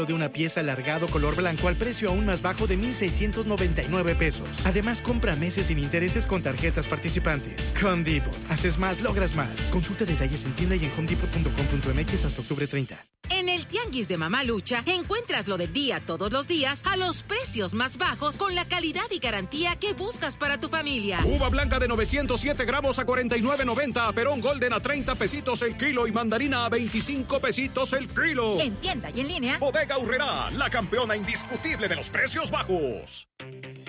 de una pieza alargado color blanco al precio aún más bajo de 1,699 pesos. Además, compra meses sin intereses con tarjetas participantes. Home Depot. Haces más, logras más. Consulta detalles en tienda y en homedepot.com.mx hasta octubre 30. En el Tianguis de Mamá Lucha encuentras lo del día todos los días a los precios más bajos con la calidad y garantía que buscas para tu familia. Uva blanca de 907 gramos a 49.90, Perón Golden a 30 pesitos el kilo y mandarina a 25 pesitos el kilo. En tienda y en línea. Bodega Aurrerá, la campeona indiscutible de los precios bajos.